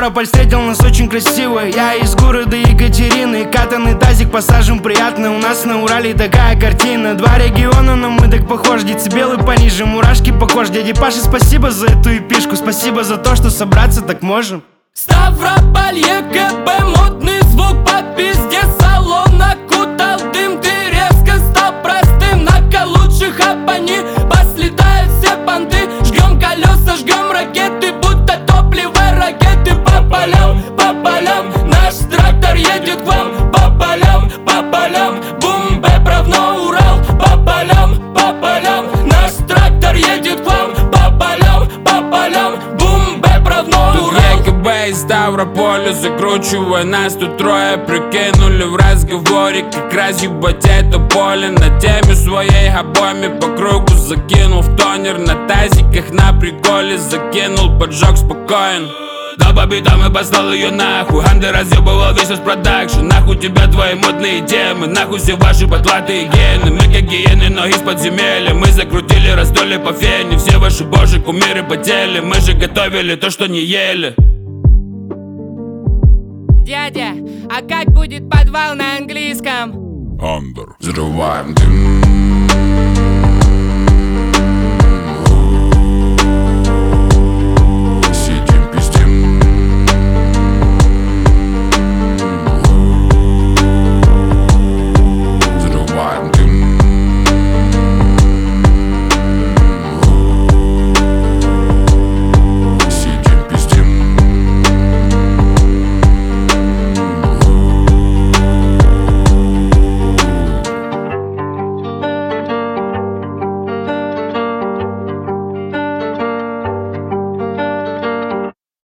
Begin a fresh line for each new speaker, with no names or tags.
Ставрополь встретил нас очень красиво. Я из города Екатерины. Катанный тазик, пассажем приятно. У нас на Урале такая картина. Два региона, но мы так похожи. Децибелы пониже, мурашки по коже. Дяде Паше спасибо за эту эпишку. Спасибо за то, что собраться так можем.
Ставрополь, ЕГБ, модный звук по пизде. Салон окутал дым, ты резко стал простым. На лучших оппони, послетают все понты. Жгем колеса, жгем ракеты, будто топливо ракеты. По полям, наш трактор едет к вам. По полям, бум-бэп равно Урал. По полям, наш трактор едет к вам. По полям, бум-бэп равно Урал.
ЕГБ из Ставрополя, закручивая нас тут трое. Прикинули в разговоре, как разъебать это поле. На теме своей обоими по кругу закинул в тонер. На тазиках на приколе закинул, поджог спокоен. Дал по битам и послал ее нахуй. Ханды разъебывал весь наш продакшн. Нахуй тебя твои модные темы, нахуй все ваши потлатые гены. Мы как гиены, но из подземелья. Мы закрутили раздолье по фене. Все ваши божьи кумиры потели. Мы же готовили то, что не ели.
Дядя, а как будет подвал на английском?
Андер. Взрываем дым.